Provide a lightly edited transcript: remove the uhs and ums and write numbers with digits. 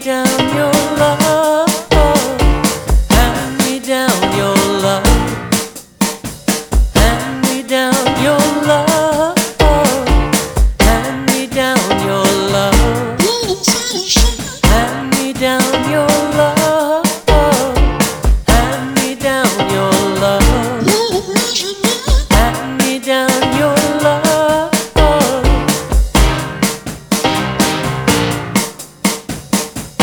down your love, hand me down your love, hand me down your love, hand me down your love, hand me down